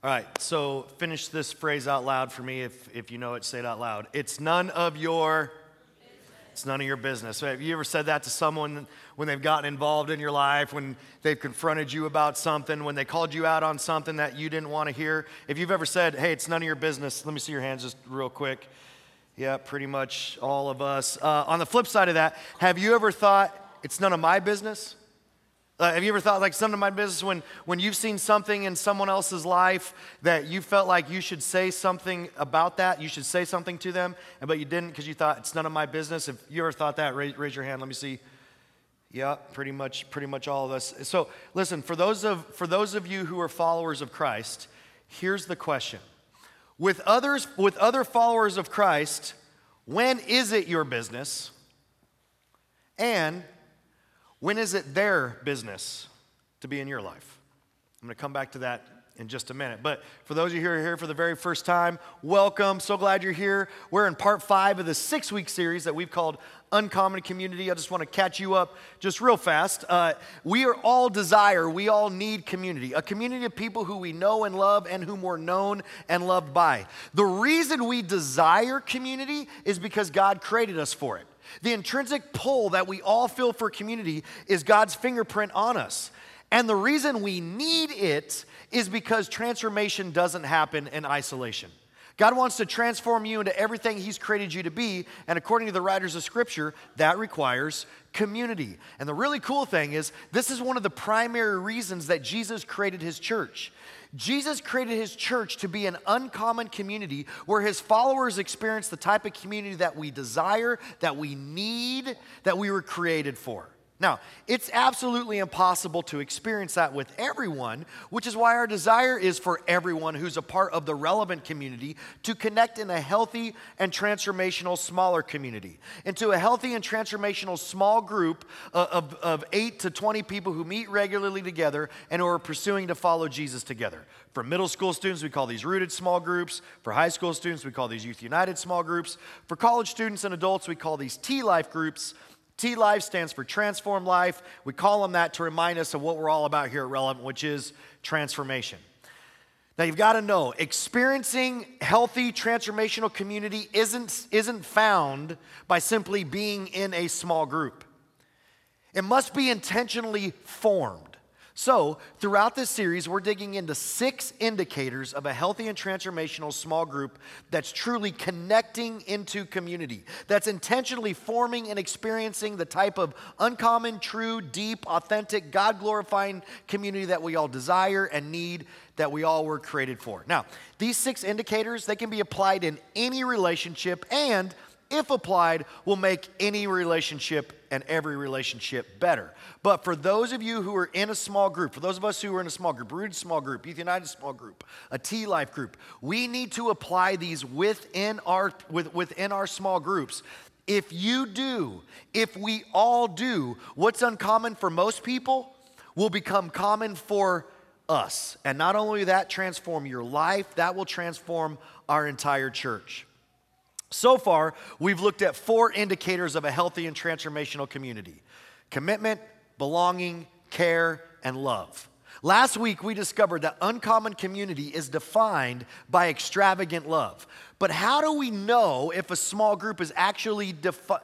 All right, so finish this phrase out loud for me. If you know it, say it out loud. It's none of your It's none of your business. Have you ever said that to someone when they've gotten involved in your life, when they've confronted you about something, when they called you out on something that you didn't want to hear? If you've ever said, hey, it's none of your business, let me see your hands just real quick. Yeah, pretty much all of us. On the flip side of that, have you ever thought, it's none of my business? Have you ever thought, like, some of my business, when you've seen something in someone else's life that you felt like you should say something about that, you should say something to them, but you didn't because you thought it's none of my business? If you ever thought that, raise your hand. Let me see. Yeah, pretty much all of us. So listen, for those of you who are followers of Christ, here's the question. With other followers of Christ, when is it your business? And when is it their business to be in your life? I'm going to come back to that in just a minute. But for those of you who are here for the very first time, welcome. So glad you're here. We're in part 5 of the 6-week series that we've called Uncommon Community. I just want to catch you up just real fast. We all need community, a community of people who we know and love and whom we're known and loved by. The reason we desire community is because God created us for it. The intrinsic pull that we all feel for community is God's fingerprint on us. And the reason we need it is because transformation doesn't happen in isolation. God wants to transform you into everything He's created you to be, and according to the writers of Scripture, that requires community. And the really cool thing is, this is one of the primary reasons that Jesus created His church. Jesus created His church to be an uncommon community where His followers experience the type of community that we desire, that we need, that we were created for. Now, it's absolutely impossible to experience that with everyone, which is why our desire is for everyone who's a part of the relevant community to connect in a healthy and transformational smaller community, into a healthy and transformational small group of 8 to 20 people who meet regularly together and who are pursuing to follow Jesus together. For middle school students, we call these rooted small groups. For high school students, we call these Youth United small groups. For college students and adults, we call these T-Life groups. T-Life stands for Transform Life. We call them that to remind us of what we're all about here at Relevant, which is transformation. Now, you've got to know, experiencing healthy, transformational community isn't found by simply being in a small group. It must be intentionally formed. So, throughout this series, we're digging into 6 indicators of a healthy and transformational small group that's truly connecting into community, that's intentionally forming and experiencing the type of uncommon, true, deep, authentic, God-glorifying community that we all desire and need, that we all were created for. Now, these 6 indicators, they can be applied in any relationship, and if applied, will make any relationship and every relationship better. But for those of you who are in a small group, for those of us who are in a small group, Rooted small group, Youth United small group, a T-Life group, we need to apply these within our small groups. If we all do, what's uncommon for most people will become common for us. And not only that, transform your life, that will transform our entire church. So far, we've looked at 4 indicators of a healthy and transformational community: commitment, belonging, care, and love. Last week, we discovered that uncommon community is defined by extravagant love. But how do we know if a small group is actually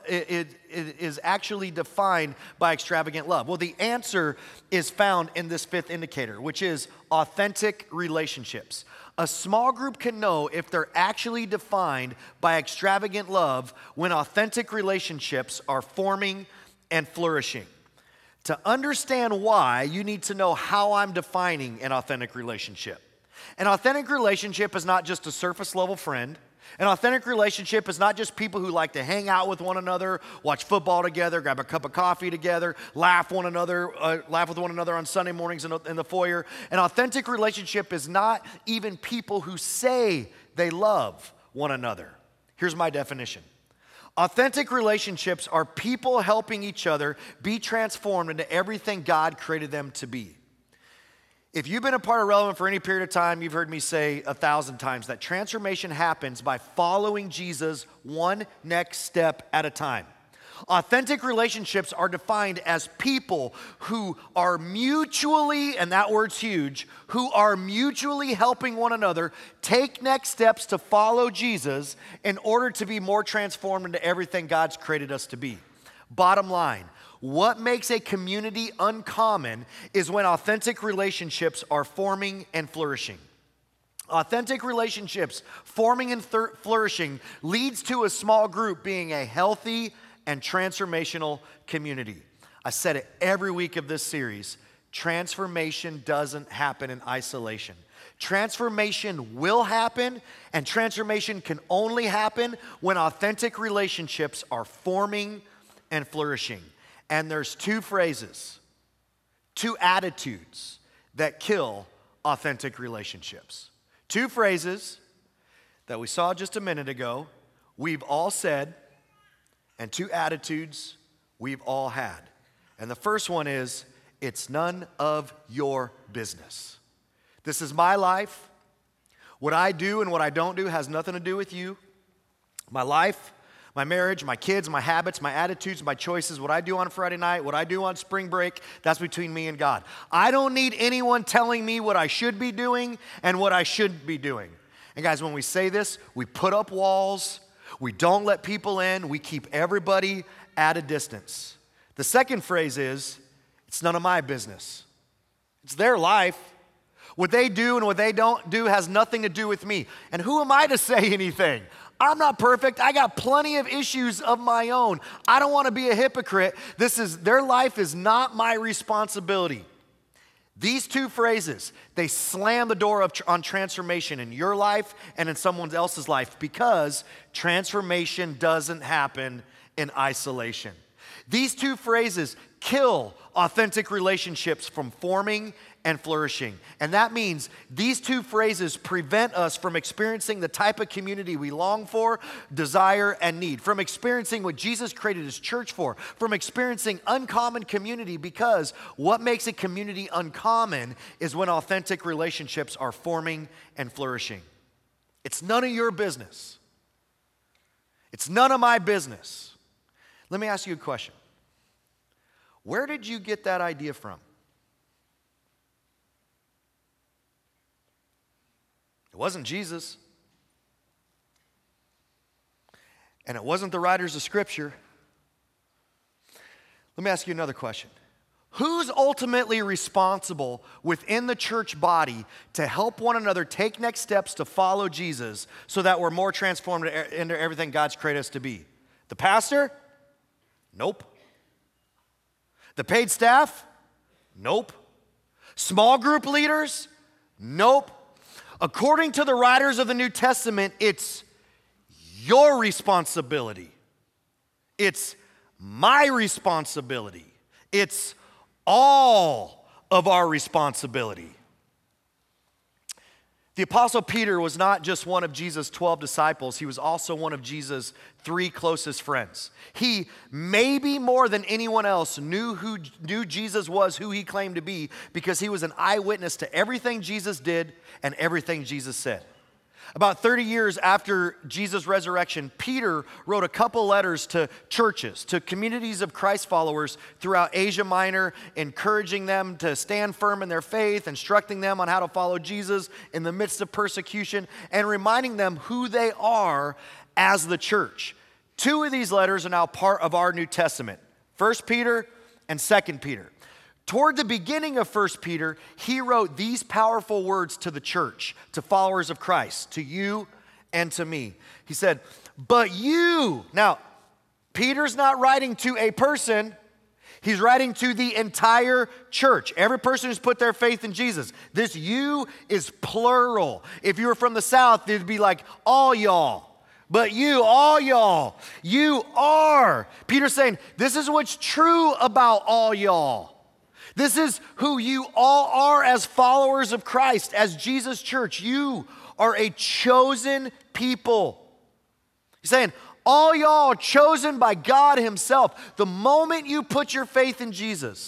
defined by extravagant love? Well, the answer is found in this 5th indicator, which is authentic relationships. A small group can know if they're actually defined by extravagant love when authentic relationships are forming and flourishing. To understand why, you need to know how I'm defining an authentic relationship. An authentic relationship is not just a surface level friend. An authentic relationship is not just people who like to hang out with one another, watch football together, grab a cup of coffee together, laugh with one another on Sunday mornings in the foyer. An authentic relationship is not even people who say they love one another. Here's my definition. Authentic relationships are people helping each other be transformed into everything God created them to be. If you've been a part of Relevant for any period of time, you've heard me say 1,000 times that transformation happens by following Jesus one next step at a time. Authentic relationships are defined as people who are mutually, and that word's huge, who are mutually helping one another take next steps to follow Jesus in order to be more transformed into everything God's created us to be. Bottom line, what makes a community uncommon is when authentic relationships are forming and flourishing. Authentic relationships forming and flourishing leads to a small group being a healthy and transformational community. I said it every week of this series. Transformation doesn't happen in isolation. Transformation will happen, and transformation can only happen when authentic relationships are forming and flourishing. And there's two phrases, two attitudes that kill authentic relationships. Two phrases that we saw just a minute ago, we've all said, and two attitudes we've all had. And the first one is, it's none of your business. This is my life. What I do and what I don't do has nothing to do with you. My life, my marriage, my kids, my habits, my attitudes, my choices, what I do on Friday night, what I do on spring break, that's between me and God. I don't need anyone telling me what I should be doing and what I shouldn't be doing. And guys, when we say this, we put up walls, we don't let people in, we keep everybody at a distance. The second phrase is, it's none of my business. It's their life. What they do and what they don't do has nothing to do with me. And who am I to say anything? I'm not perfect. I got plenty of issues of my own. I don't want to be a hypocrite. Their life is not my responsibility. These two phrases, they slam the door on transformation in your life and in someone else's life because transformation doesn't happen in isolation. These two phrases kill authentic relationships from forming and flourishing. And that means these two phrases prevent us from experiencing the type of community we long for, desire, and need. From experiencing what Jesus created his church for. From experiencing uncommon community, because what makes a community uncommon is when authentic relationships are forming and flourishing. It's none of your business. It's none of my business. Let me ask you a question. Where did you get that idea from? It wasn't Jesus. And it wasn't the writers of Scripture. Let me ask you another question. Who's ultimately responsible within the church body to help one another take next steps to follow Jesus so that we're more transformed into everything God's created us to be? The pastor? Nope. The paid staff? Nope. Small group leaders? Nope. According to the writers of the New Testament, it's your responsibility. It's my responsibility. It's all of our responsibility. The Apostle Peter was not just one of Jesus' 12 disciples. He was also one of Jesus' 3 closest friends. He, maybe more than anyone else, knew who Jesus was, who he claimed to be, because he was an eyewitness to everything Jesus did and everything Jesus said. About 30 years after Jesus' resurrection, Peter wrote a couple letters to churches, to communities of Christ followers throughout Asia Minor, encouraging them to stand firm in their faith, instructing them on how to follow Jesus in the midst of persecution, and reminding them who they are as the church. 2 of these letters are now part of our New Testament, 1 Peter and 2 Peter. Toward the beginning of 1 Peter, he wrote these powerful words to the church, to followers of Christ, to you and to me. He said, but you, now, Peter's not writing to a person, he's writing to the entire church. Every person who's put their faith in Jesus. This you is plural. If you were from the South, it'd be like all y'all. But you, all y'all, you are. Peter's saying, this is what's true about all y'all. This is who you all are as followers of Christ, as Jesus' church. You are a chosen people. He's saying, all y'all chosen by God himself. The moment you put your faith in Jesus,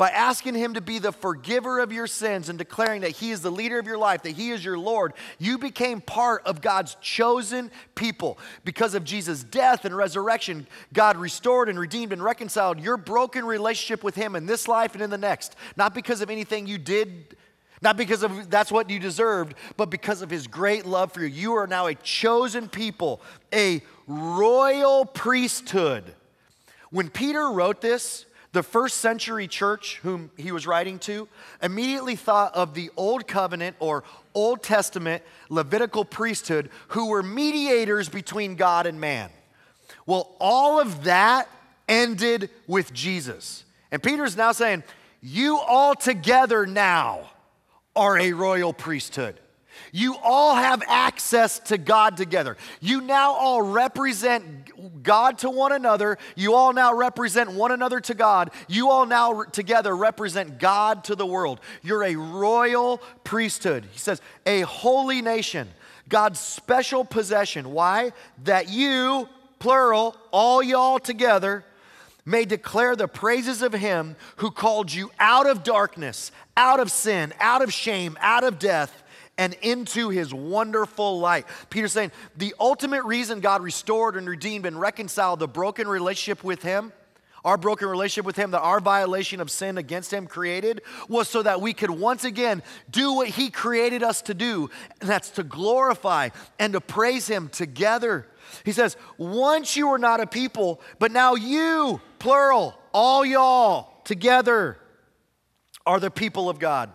by asking him to be the forgiver of your sins and declaring that he is the leader of your life, that he is your Lord, you became part of God's chosen people. Because of Jesus' death and resurrection, God restored and redeemed and reconciled your broken relationship with him in this life and in the next. Not because of anything you did, not because of that's what you deserved, but because of his great love for you. You are now a chosen people, a royal priesthood. When Peter wrote this, the first century church whom he was writing to immediately thought of the Old Covenant or Old Testament Levitical priesthood who were mediators between God and man. Well, all of that ended with Jesus. And Peter's now saying, you all together now are a royal priesthood. You all have access to God together. You now all represent God to one another. You all now represent one another to God. You all now together represent God to the world. You're a royal priesthood. He says, a holy nation, God's special possession. Why? That you, plural, all y'all together, may declare the praises of him who called you out of darkness, out of sin, out of shame, out of death, and into his wonderful light. Peter's saying the ultimate reason God restored and redeemed and reconciled the broken relationship with him, our broken relationship with him that our violation of sin against him created, was so that we could once again do what he created us to do, and that's to glorify and to praise him together. He says, once you were not a people, but now you, plural, all y'all together are the people of God.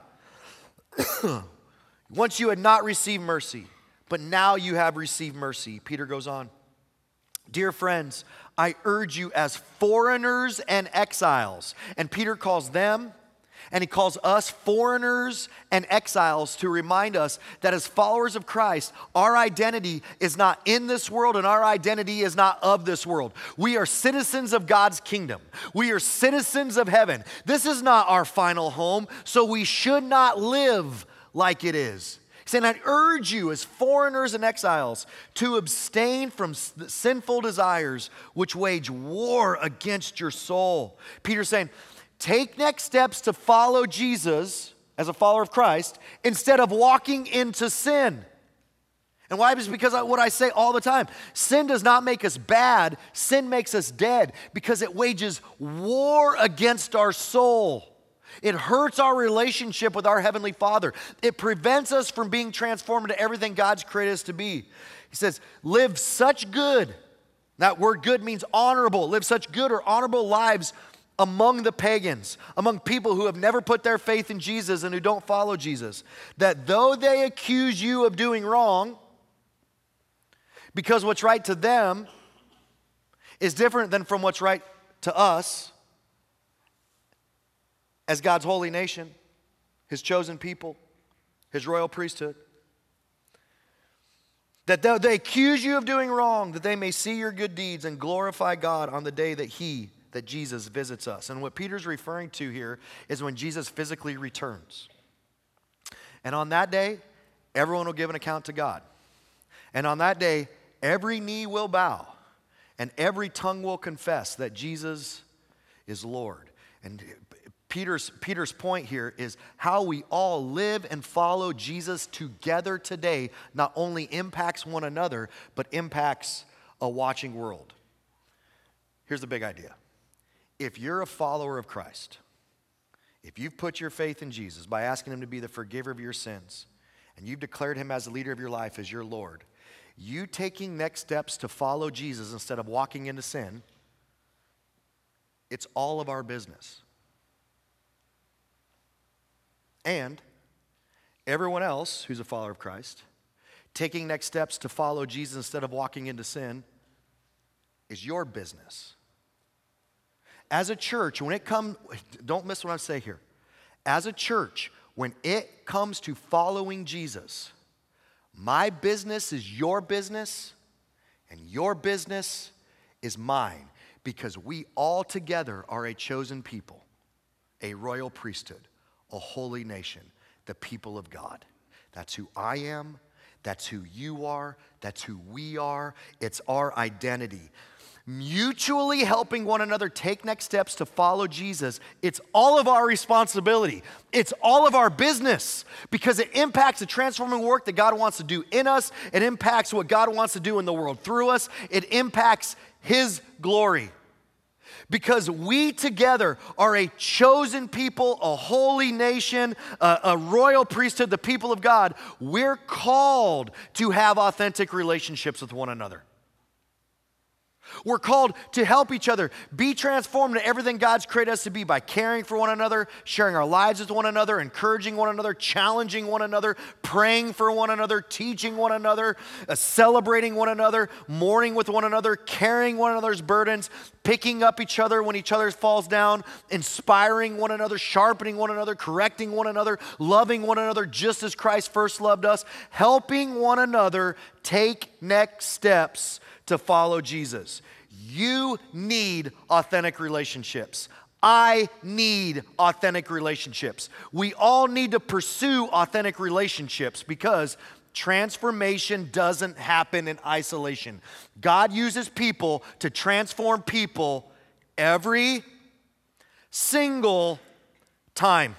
Once you had not received mercy, but now you have received mercy. Peter goes on, dear friends, I urge you as foreigners and exiles. And Peter calls them, and he calls us foreigners and exiles to remind us that as followers of Christ, our identity is not in this world and our identity is not of this world. We are citizens of God's kingdom. We are citizens of heaven. This is not our final home, so we should not live like it is. He's saying, I urge you as foreigners and exiles to abstain from sinful desires which wage war against your soul. Peter's saying, take next steps to follow Jesus as a follower of Christ instead of walking into sin. And why? It's because what I say all the time. Sin does not make us bad. Sin makes us dead because it wages war against our soul. It hurts our relationship with our Heavenly Father. It prevents us from being transformed into everything God's created us to be. He says, live such good, that word good means honorable, live such good or honorable lives among the pagans, among people who have never put their faith in Jesus and who don't follow Jesus, that though they accuse you of doing wrong, because what's right to them is different than from what's right to us, as God's holy nation, his chosen people, his royal priesthood. That though they accuse you of doing wrong, that they may see your good deeds and glorify God on the day that Jesus visits us. And what Peter's referring to here is when Jesus physically returns. And on that day, everyone will give an account to God. And on that day, every knee will bow and every tongue will confess that Jesus is Lord. And Peter's point here is how we all live and follow Jesus together today not only impacts one another, but impacts a watching world. Here's the big idea. If you're a follower of Christ, if you've put your faith in Jesus by asking him to be the forgiver of your sins, and you've declared him as the leader of your life, as your Lord, you taking next steps to follow Jesus instead of walking into sin, it's all of our business. And everyone else who's a follower of Christ, taking next steps to follow Jesus instead of walking into sin, is your business. As a church, don't miss what I say here. As a church, when it comes to following Jesus, my business is your business, and your business is mine, because we all together are a chosen people, a royal priesthood, a holy nation, the people of God. That's who I am. That's who you are. That's who we are. It's our identity. mutually helping one another take next steps to follow Jesus, it's all of our responsibility. It's all of our business because it impacts the transforming work that God wants to do in us. It impacts what God wants to do in the world through us. It impacts His glory. Because we together are a chosen people, a holy nation, a royal priesthood, the people of God. We're called to have authentic relationships with one another. We're called to help each other be transformed into everything God's created us to be by caring for one another, sharing our lives with one another, encouraging one another, challenging one another, praying for one another, teaching one another, celebrating one another, mourning with one another, carrying one another's burdens, picking up each other when each other falls down, inspiring one another, sharpening one another, correcting one another, loving one another just as Christ first loved us, helping one another take next steps to follow Jesus. You need authentic relationships. I need authentic relationships. We all need to pursue authentic relationships because transformation doesn't happen in isolation. God uses people to transform people every single time.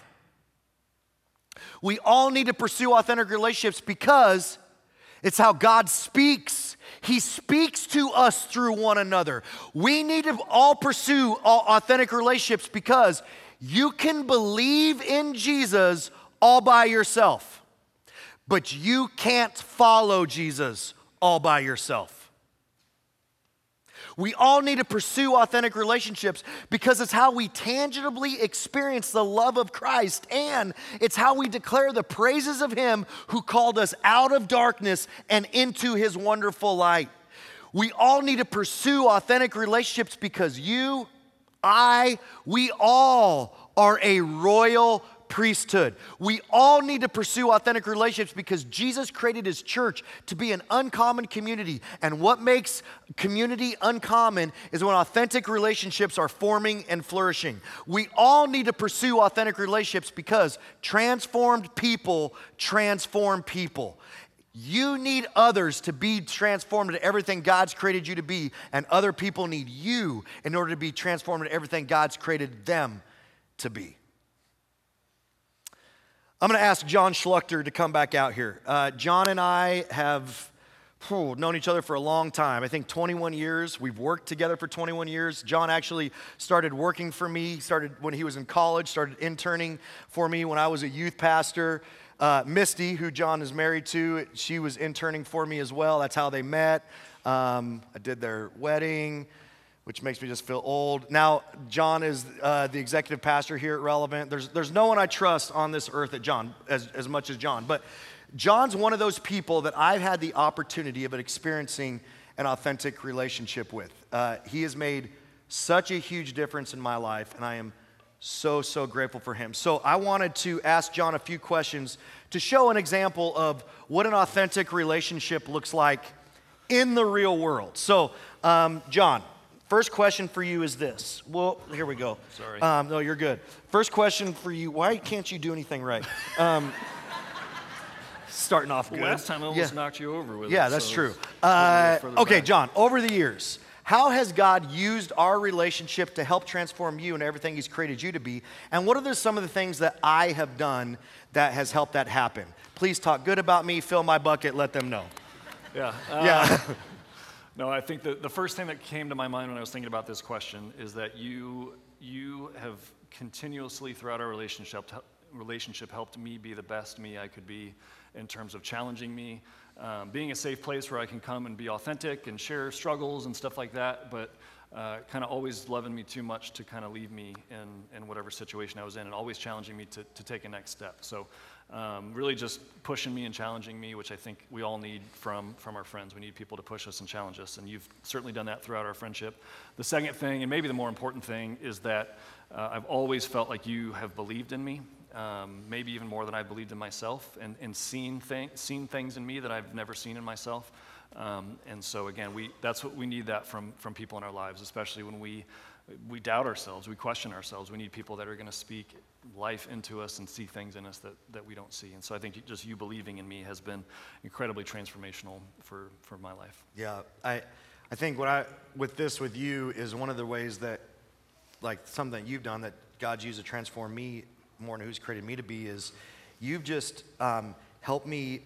We all need to pursue authentic relationships because it's how God speaks. He speaks to us through one another. We need to all pursue authentic relationships because you can believe in Jesus all by yourself, but you can't follow Jesus all by yourself. We all need to pursue authentic relationships because it's how we tangibly experience the love of Christ, and it's how we declare the praises of Him who called us out of darkness and into His wonderful light. We all need to pursue authentic relationships because you, we all are a royal priesthood. We all need to pursue authentic relationships because Jesus created His church to be an uncommon community. And what makes community uncommon is when authentic relationships are forming and flourishing. We all need to pursue authentic relationships because transformed people transform people. You need others to be transformed into everything God's created you to be, and other people need you in order to be transformed into everything God's created them to be. I'm going to ask John Schluchter to come back out here. John and I have known each other for a long time. I think 21 years. We've worked together for 21 years. John actually started working for me, started when he was in college, started interning for me when I was a youth pastor. Misty, who John is married to, she was interning for me as well. That's how they met. I did their wedding, which makes me just feel old. Now, John is the executive pastor here at Relevant. There's no one I trust on this earth at John as much as John. But John's one of those people that I've had the opportunity of experiencing an authentic relationship with. He has made such a huge difference in my life, and I am so grateful for him. So I wanted to ask John a few questions to show an example of what an authentic relationship looks like in the real world. So, John, first question for you is this. Well, here we go. Sorry. No, you're good. First question for you. Why can't you do anything right? Starting off good. Last time I almost knocked you over with it. Yeah, that's true. Further Okay, back. John, over the years, how has God used our relationship to help transform you and everything He's created you to be? And what are some of the things that I have done that has helped that happen? Please talk good about me, fill my bucket, let them know. Yeah. Yeah. No, I think the first thing that came to my mind when I was thinking about this question is that you have continuously throughout our relationship helped me be the best me I could be in terms of challenging me, being a safe place where I can come and be authentic and share struggles and stuff like that, but kind of always loving me too much to kind of leave me in whatever situation I was in, and always challenging me to take a next step. So really just pushing me and challenging me, which I think we all need from our friends. We need people to push us and challenge us, and you've certainly done that throughout our friendship. The second thing, and maybe the more important thing, is that I've always felt like you have believed in me, maybe even more than I believed in myself, and seen things in me that I've never seen in myself. And so again, that's what we need that from people in our lives, especially when we doubt ourselves, we question ourselves. We need people that are going to speak life into us and see things in us that we don't see. And so I think just you believing in me has been incredibly transformational for my life. Yeah, I think with you is one of the ways that, like something that you've done that God's used to transform me more than who's created me to be is you've just helped me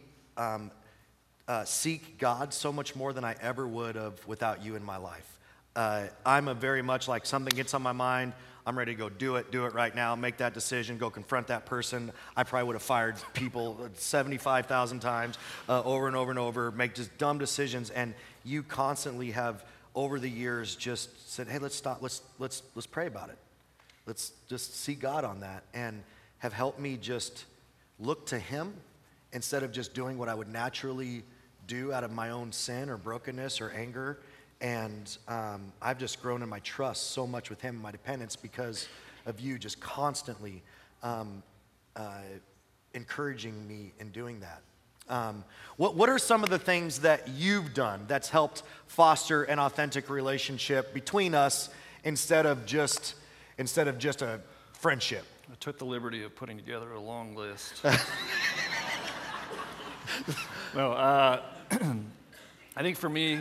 seek God so much more than I ever would have without you in my life. I'm a very much like something gets on my mind, I'm ready to go do it right now, make that decision, go confront that person. I probably would have fired people 75,000 times over and over and over, make just dumb decisions. And you constantly have, over the years, just said, hey, let's stop, let's pray about it. Let's just see God on that, and have helped me just look to him instead of just doing what I would naturally do out of my own sin or brokenness or anger. And I've just grown in my trust so much with him and my dependence because of you just constantly encouraging me in doing that. What are some of the things that you've done that's helped foster an authentic relationship between us instead of just a friendship? I took the liberty of putting together a long list. No, I think for me,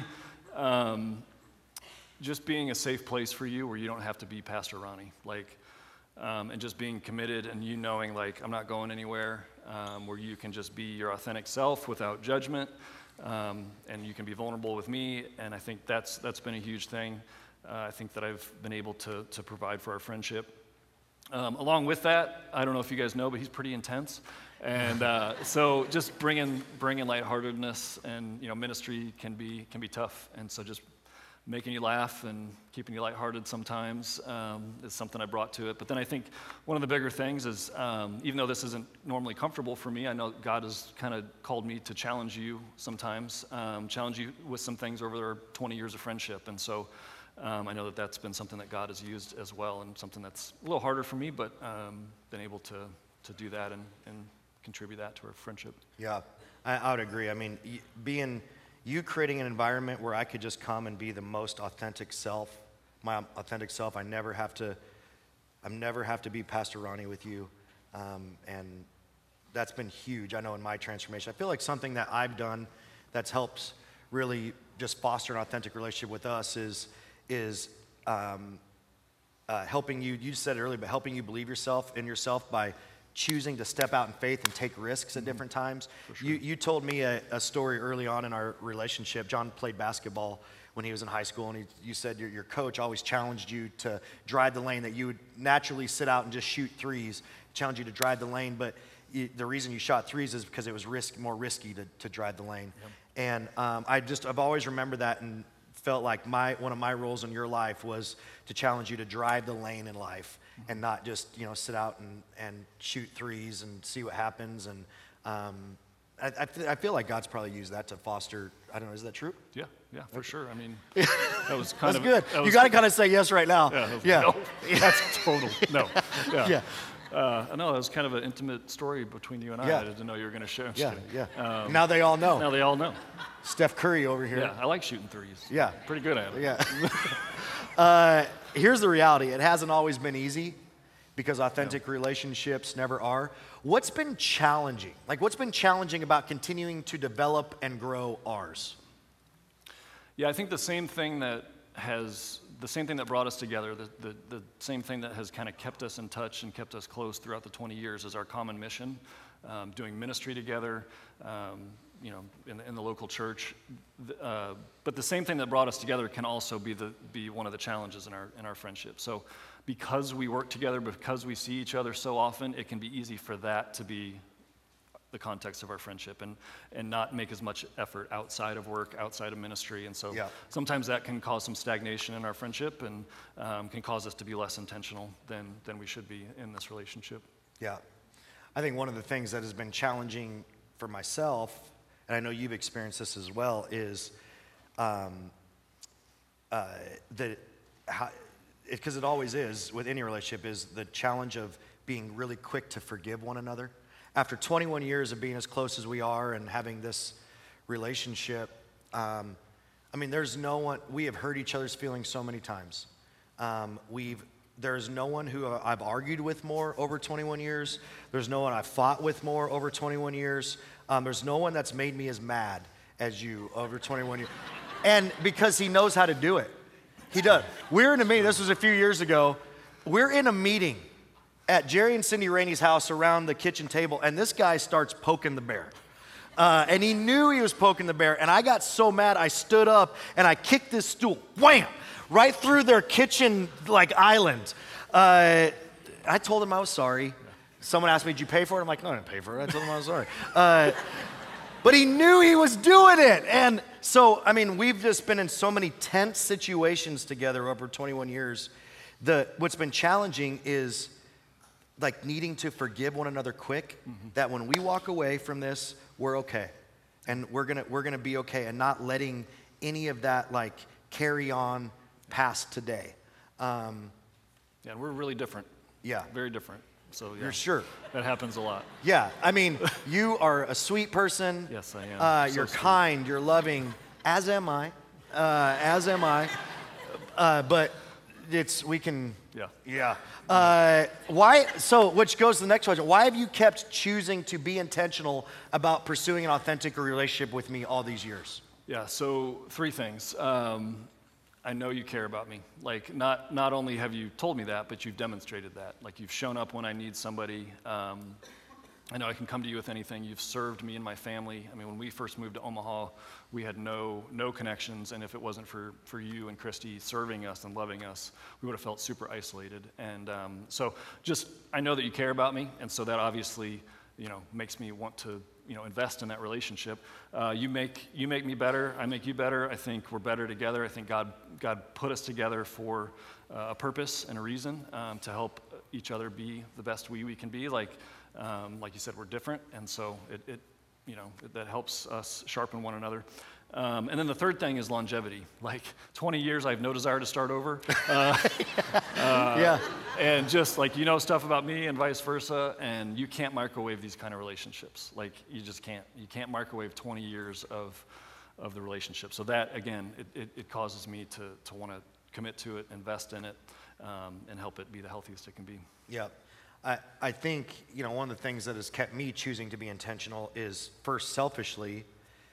just being a safe place for you where you don't have to be Pastor Ronnie, and just being committed and you knowing, I'm not going anywhere, where you can just be your authentic self without judgment, and you can be vulnerable with me, and I think that's been a huge thing. I think that I've been able to provide for our friendship. Along with that, I don't know if you guys know, but he's pretty intense. And so just bringing lightheartedness, and ministry can be tough, and so just making you laugh and keeping you lighthearted sometimes is something I brought to it. But then I think one of the bigger things is, even though this isn't normally comfortable for me, I know God has kind of called me to challenge you sometimes, challenge you with some things over our 20 years of friendship, and so I know that that's been something that God has used as well, and something that's a little harder for me, but been able to do that and contribute that to our friendship. Yeah, I would agree. I mean, you creating an environment where I could just come and be the most authentic self, my authentic self. I never have to be Pastor Ronnie with you, and that's been huge. I know in my transformation, I feel like something that I've done that's helped really just foster an authentic relationship with us is helping you. You said it earlier, but helping you believe in yourself by choosing to step out in faith and take risks at different times. Sure. You told me a story early on in our relationship. John played basketball when he was in high school, and you said your coach always challenged you to drive the lane, that you would naturally sit out and just shoot threes, challenge you to drive the lane, but the reason you shot threes is because it was more risky to drive the lane. Yep. And I've always remembered that and felt like one of my roles in your life was to challenge you to drive the lane in life, and not just sit out and shoot threes and see what happens. And I feel like God's probably used that to foster. I don't know. Is that true? Yeah, for sure. I mean, that was kind of good. You got to kind of say yes right now. Yeah. No, that's total no. Yeah. I know that was kind of an intimate story between you and I. Yeah. I didn't know you were going to share. Yeah. Now they all know. Now they all know. Steph Curry over here. Yeah, I like shooting threes. Yeah. Pretty good at it. Yeah. Here's the reality. It hasn't always been easy because authentic relationships never are. What's been challenging? What's been challenging about continuing to develop and grow ours? Yeah, I think the same thing that brought us together, the same thing that has kind of kept us in touch and kept us close throughout the 20 years is our common mission, doing ministry together, in the local church. But the same thing that brought us together can also be one of the challenges in our friendship. So because we work together, because we see each other so often, it can be easy for that to be the context of our friendship, and not make as much effort outside of work, outside of ministry. And so sometimes that can cause some stagnation in our friendship, and can cause us to be less intentional than we should be in this relationship. Yeah. I think one of the things that has been challenging for myself, and I know you've experienced this as well, is because it always is with any relationship, is the challenge of being really quick to forgive one another. After 21 years of being as close as we are and having this relationship, there's no one, we have hurt each other's feelings so many times. There's no one who I've argued with more over 21 years. There's no one I've fought with more over 21 years. There's no one that's made me as mad as you over 21 years. And because he knows how to do it. He does. We're in a meeting, this was a few years ago. We're in a meeting at Jerry and Cindy Rainey's house around the kitchen table, and this guy starts poking the bear. And he knew he was poking the bear, and I got so mad, I stood up and I kicked this stool, wham, right through their kitchen island. I told him I was sorry. Someone asked me, did you pay for it? I'm like, no, I didn't pay for it. I told him I was sorry. But he knew he was doing it. And so, I mean, we've just been in so many tense situations together over 21 years. What's been challenging is needing to forgive one another quick, that when we walk away from this, we're okay. And we're gonna be okay, and not letting any of that carry on past today. Yeah, we're really different. Yeah. Very different. So yeah, You're sure? that happens a lot. Yeah, I mean, you are a sweet person. Yes, I am. You're kind, you're loving, as am I. But we can. Yeah. Why? So, which goes to the next question. Why have you kept choosing to be intentional about pursuing an authentic relationship with me all these years? Yeah. So 3 things. I know you care about me. Not only have you told me that, but you've demonstrated that. You've shown up when I need somebody. I know I can come to you with anything. You've served me and my family. I mean, when we first moved to Omaha, we had no connections, and if it wasn't for you and Christy serving us and loving us, we would have felt super isolated. And so I know that you care about me, and so that obviously, makes me want to, invest in that relationship. You make me better. I make you better. I think we're better together. I think God put us together for a purpose and a reason, to help each other be the best we can be. Like you said, we're different, and so that helps us sharpen one another. And then the third thing is longevity. 20 years, I have no desire to start over. Yeah. And just stuff about me and vice versa, and you can't microwave these kind of relationships. You just can't. You can't microwave 20 years of the relationship. So that, again, it causes me to want to commit to it, invest in it, and help it be the healthiest it can be. Yeah. I think, one of the things that has kept me choosing to be intentional is, first, selfishly,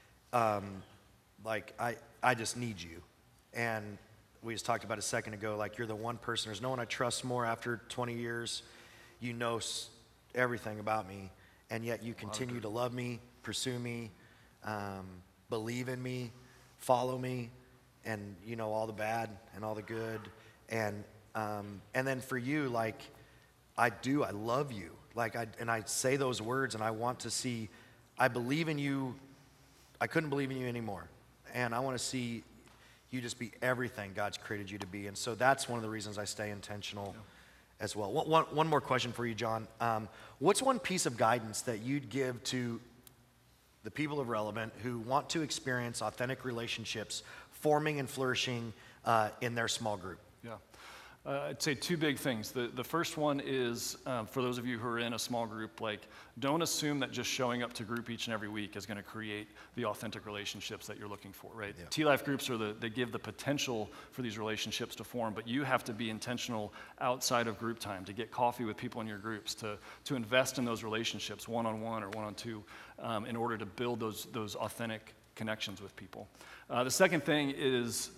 I just need you. And we just talked about a second ago, you're the one person, there's no one I trust more after 20 years. You know everything about me, and yet you continue to love me, pursue me, believe in me, follow me, and you know all the bad and all the good. And then for you, I love you. And I say those words, and I want to see, I believe in you. I couldn't believe in you anymore. And I want to see you just be everything God's created you to be. And so that's one of the reasons I stay intentional as well. One more question for you, John. What's one piece of guidance that you'd give to the people of Relevant who want to experience authentic relationships forming and flourishing in their small group? Yeah. I'd say 2 big things. The first one is, for those of you who are in a small group, don't assume that just showing up to group each and every week is going to create the authentic relationships that you're looking for, right? Yeah. T-Life groups they give the potential for these relationships to form, but you have to be intentional outside of group time, to get coffee with people in your groups, to invest in those relationships, one-on-one or one-on-two, in order to build those authentic connections with people. The second thing is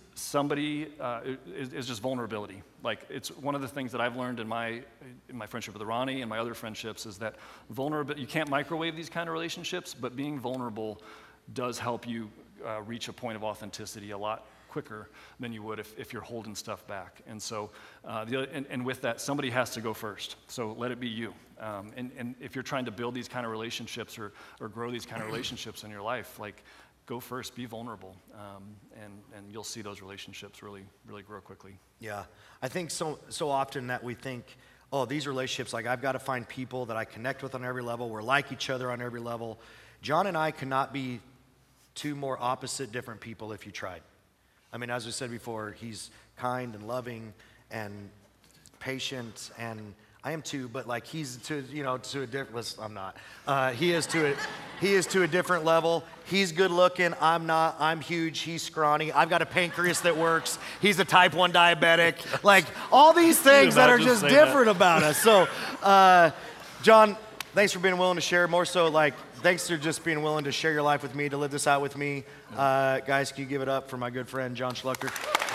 is just vulnerability. It's one of the things that I've learned in my friendship with Ronnie and my other friendships is that you can't microwave these kind of relationships, but being vulnerable does help you reach a point of authenticity a lot quicker than you would if you're holding stuff back. And so, and with that, somebody has to go first. So let it be you. And if you're trying to build these kind of relationships or grow these kind of relationships in your life, go first, be vulnerable, and you'll see those relationships really, really grow quickly. Yeah, I think so often that we think, oh, these relationships, I've got to find people that I connect with on every level. We're like each other on every level. John and I could not be 2 more opposite different people if you tried. I mean, as we said before, he's kind and loving and patient, and I am too, but he's to a different. I'm not. He is to a different level. He's good looking. I'm not. I'm huge. He's scrawny. I've got a pancreas that works. He's a type 1 diabetic. All these things that are just different about us. So, John, thanks for being willing to share. More so, thanks for just being willing to share your life with me, to live this out with me. Guys, can you give it up for my good friend, John Schlucker?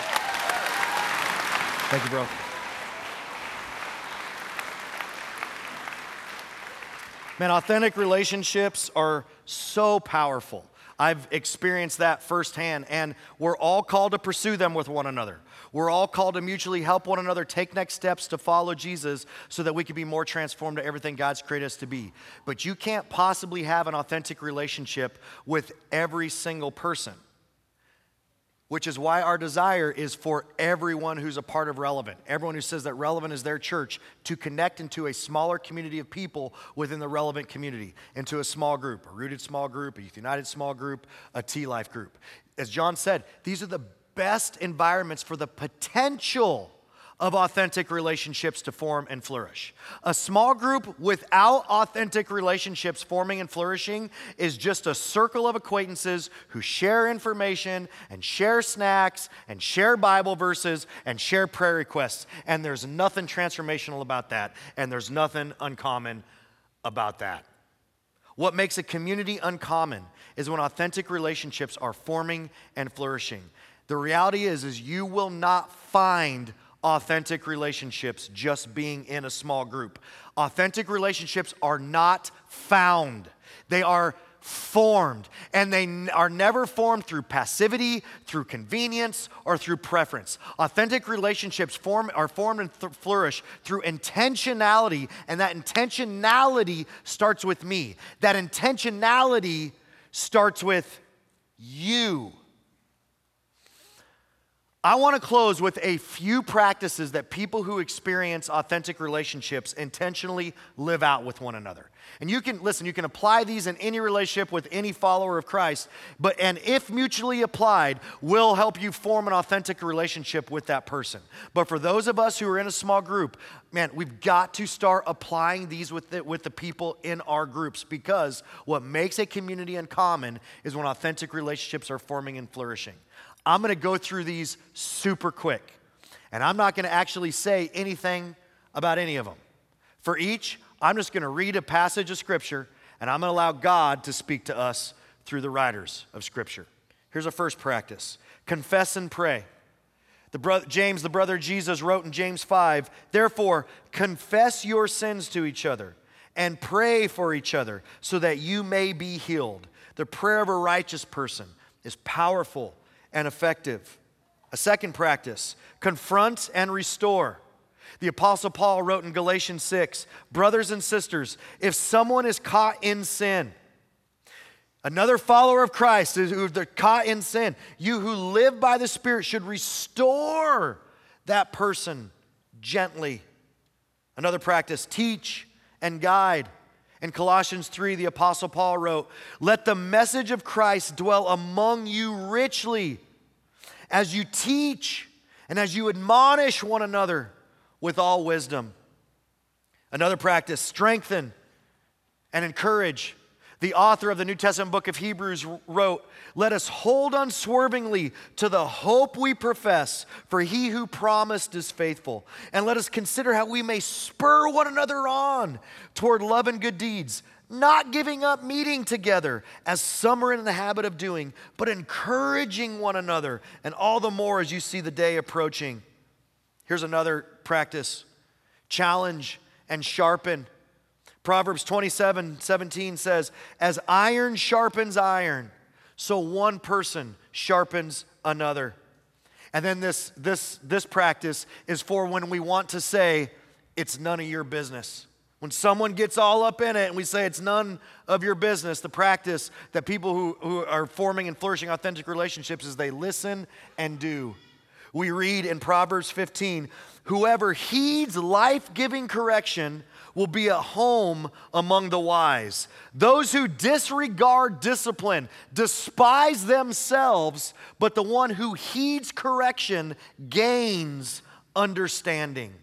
Thank you, bro. Man, authentic relationships are so powerful. I've experienced that firsthand, and we're all called to pursue them with one another. We're all called to mutually help one another take next steps to follow Jesus so that we can be more transformed to everything God's created us to be. But you can't possibly have an authentic relationship with every single person, which is why our desire is for everyone who's a part of Relevant, everyone who says that Relevant is their church, to connect into a smaller community of people within the Relevant community, into a small group, a Rooted small group, a Youth United small group, a T-Life group. As John said, these are the best environments for the potential of authentic relationships to form and flourish. A small group without authentic relationships forming and flourishing is just a circle of acquaintances who share information and share snacks and share Bible verses and share prayer requests. And there's nothing transformational about that, and there's nothing uncommon about that. What makes a community uncommon is when authentic relationships are forming and flourishing. The reality is you will not find authentic relationships just being in a small group. Authentic relationships are not found. They are formed, and they are never formed through passivity, through convenience, or through preference. Authentic relationships are formed and flourish through intentionality, and that intentionality starts with me. That intentionality starts with you. I want to close with a few practices that people who experience authentic relationships intentionally live out with one another. And you can apply these in any relationship with any follower of Christ, and if mutually applied, will help you form an authentic relationship with that person. But for those of us who are in a small group, man, we've got to start applying these with the people in our groups, because what makes a community uncommon is when authentic relationships are forming and flourishing. I'm going to go through these super quick, and I'm not going to actually say anything about any of them. For each, I'm just going to read a passage of Scripture, and I'm going to allow God to speak to us through the writers of Scripture. Here's our first practice. Confess and pray. James, the brother of Jesus, wrote in James 5, "Therefore, confess your sins to each other and pray for each other so that you may be healed. The prayer of a righteous person is powerful and effective." A second practice, confront and restore. The Apostle Paul wrote in Galatians 6, "Brothers and sisters, if someone is caught in sin," another follower of Christ who they're caught in sin, "you who live by the Spirit should restore that person gently." Another practice, teach and guide. In Colossians 3, the Apostle Paul wrote, "Let the message of Christ dwell among you richly, as you teach and as you admonish one another with all wisdom." Another practice, strengthen and encourage. The author of the New Testament book of Hebrews wrote, "Let us hold unswervingly to the hope we profess, for he who promised is faithful. And let us consider how we may spur one another on toward love and good deeds, not giving up meeting together, as some are in the habit of doing, but encouraging one another, and all the more as you see the day approaching." Here's another practice, challenge and sharpen. Proverbs 27:17 says, "As iron sharpens iron, so one person sharpens another." And then this practice is for when we want to say, "It's none of your business." When someone gets all up in it and we say it's none of your business, the practice that people who are forming and flourishing authentic relationships is they listen and do. We read in Proverbs 15, "Whoever heeds life-giving correction will be at home among the wise. Those who disregard discipline despise themselves, but the one who heeds correction gains understanding."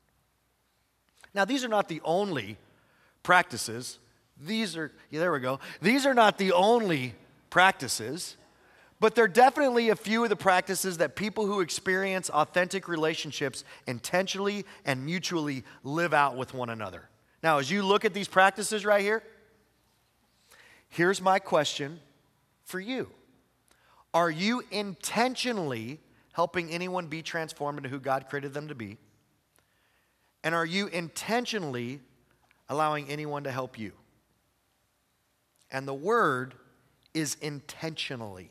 Now, these are not the only practices. These are not the only practices, but they're definitely a few of the practices that people who experience authentic relationships intentionally and mutually live out with one another. Now, as you look at these practices right here, Here's my question for you. Are you intentionally helping anyone be transformed into who God created them to be? And are you intentionally allowing anyone to help you? And the word is intentionally.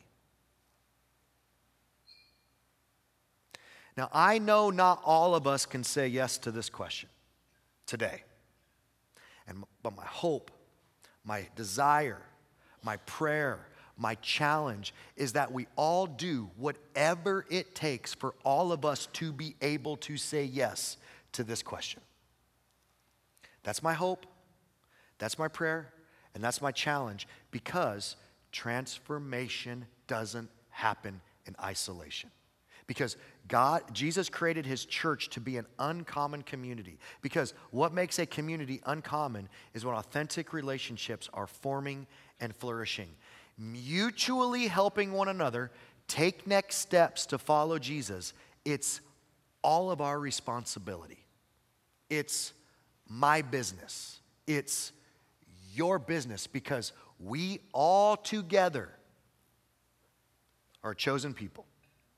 Now, I know not all of us can say yes to this question today. But my hope, my desire, my prayer, my challenge is that we all do whatever it takes for all of us to be able to say yes to this question. That's my hope, that's my prayer, and that's my challenge, because transformation doesn't happen in isolation. Because Jesus created his church to be an uncommon community. Because what makes a community uncommon is when authentic relationships are forming and flourishing. Mutually helping one another take next steps to follow Jesus. It's all of our responsibility. It's my business. It's your business, because we all together are a chosen people.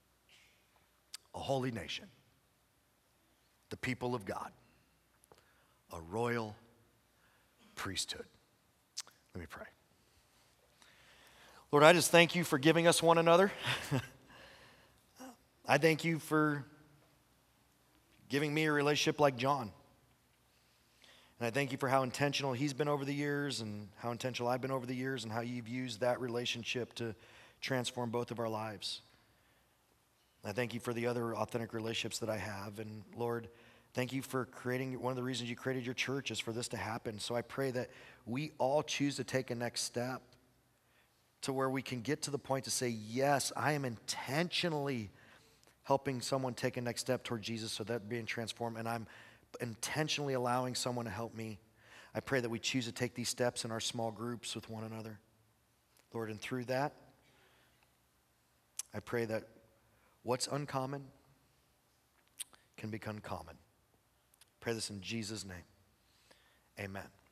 A holy nation, the people of God, a royal priesthood. Let me pray. Lord, I just thank you for giving us one another. I thank you for giving me a relationship like John. And I thank you for how intentional he's been over the years, and how intentional I've been over the years, and how you've used that relationship to transform both of our lives. I thank you for the other authentic relationships that I have. And Lord, thank you for creating, one of the reasons you created your church is for this to happen. So I pray that we all choose to take a next step to where we can get to the point to say, yes, I am intentionally helping someone take a next step toward Jesus, so that being transformed, and I'm intentionally allowing someone to help me. I pray that we choose to take these steps in our small groups with one another. Lord, and through that, I pray that what's uncommon can become common. Pray this in Jesus' name. Amen.